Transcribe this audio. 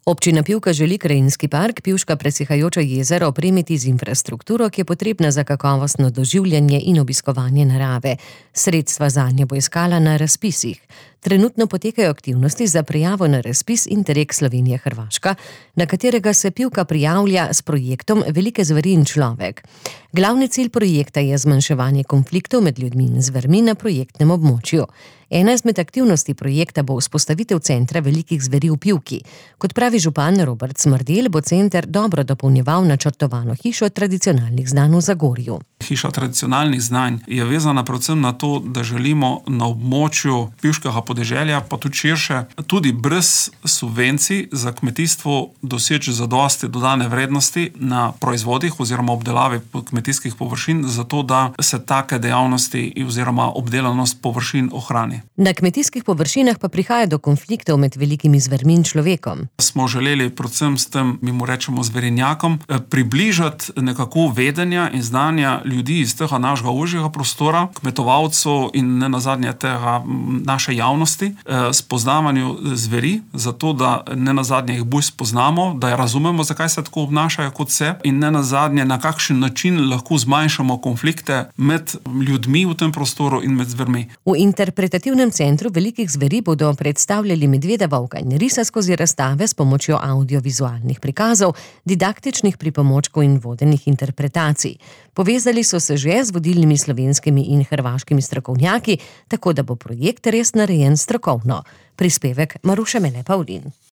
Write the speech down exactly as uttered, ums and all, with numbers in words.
Občina Pivka želi krajinski park Pivška presihajoče jezero opremiti z infrastrukturo, ki je potrebna za kakovostno doživljanje in obiskovanje narave. Sredstva zanje bo iskala na razpisih. Trenutno potekajo aktivnosti za prijavo na razpis Interreg Slovenija-Hrvaška, na katerega se Pivka prijavlja s projektom Velike zveri in človek. Glavni cilj projekta je zmanjševanje konfliktov med ljudmi in zvermi na projektnem območju. Ena izmed aktivnosti projekta bo vzpostavitev centra velikih zveri v Pivki. Kot pravi župan Robert Smrdelj, bo center dobro dopolnjeval načrtovano hišo tradicionalnih znanj v Zagorju. Hiša tradicionalnih znanj je vezana predvsem na to, da želimo na območju pivškega podeželja, pa tudi širše, tudi brez subvencij za kmetijstvo doseči zadosti dodane vrednosti na proizvodih oziroma obdelavi kmetijskih površin, zato da se take dejavnosti oziroma obdelanost površin ohrani. Na kmetijskih površinah pa prihaja do konfliktov med velikimi zvermi in človekom. Smo želeli predvsem s tem, mi mu rečemo zverinjakom, približati nekako vedenja in znanja ljudi iz tega našega ožjega prostora, kmetovalcev in ne nazadnje tega naše javnosti, spoznavanju zveri, zato da ne nazadnje jih bolj spoznamo, da jih razumemo, zakaj se tako obnašajo kot se, in ne nazadnje na kakšen način lahko zmanjšamo konflikte med ljudmi v tem prostoru in med zvermi. V interpretativnem centru velikih zveri bodo predstavljali medveda, volka in risa skozi razstave s pomočjo audiovizualnih prikazov, didaktičnih pripomočkov in vodenih interpretacij. Povezali so se že z vodilnimi slovenskimi in hrvaškimi strokovnjaki, tako da bo projekt res narejen strokovno. Prispevek Maruše Mele Pavlin.